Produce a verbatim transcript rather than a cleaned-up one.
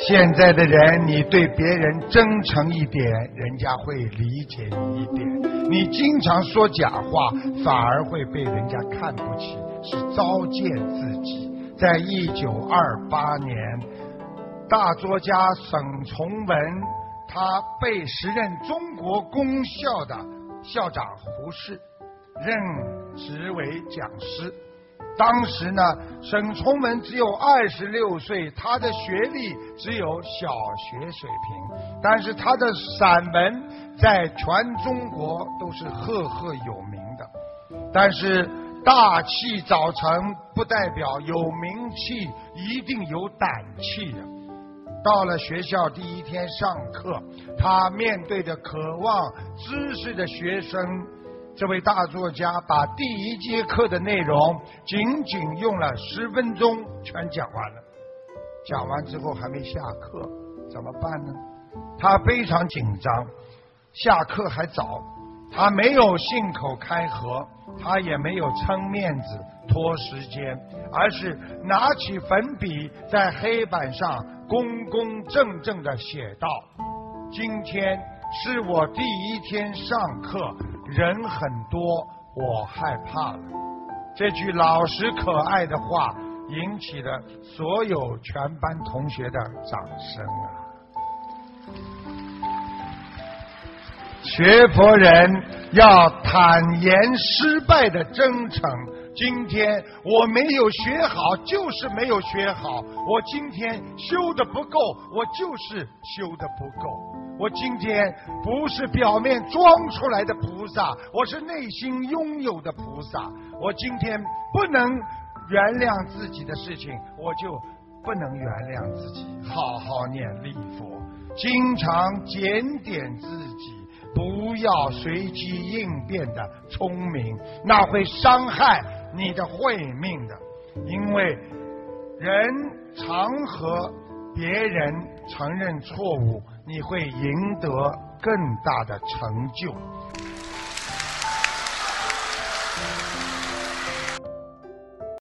现在的人，你对别人真诚一点，人家会理解你一点；你经常说假话，反而会被人家看不起，是糟践自己。在一九二八年，大作家沈从文，他被时任中国公校的校长胡适任职为讲师。当时呢，沈从文只有二十六岁，他的学历只有小学水平，但是他的散文在全中国都是赫赫有名的。但是大器早成不代表有名气一定有胆气的。到了学校第一天上课，他面对着渴望知识的学生，这位大作家把第一节课的内容仅仅用了十分钟全讲完了。讲完之后还没下课，怎么办呢？他非常紧张，下课还早，他没有信口开河，他也没有撑面子拖时间，而是拿起粉笔在黑板上公公正正地写道：今天是我第一天上课，人很多，我害怕了。这句老实可爱的话引起了所有全班同学的掌声啊！学佛人要坦言失败的真诚。今天我没有学好，就是没有学好；我今天修的不够，我就是修的不够。我今天不是表面装出来的菩萨，我是内心拥有的菩萨。我今天不能原谅自己的事情，我就不能原谅自己。好好念礼佛，经常检点自己，不要随机应变的聪明，那会伤害你的慧命的。因为人常和别人承认错误，你会赢得更大的成就。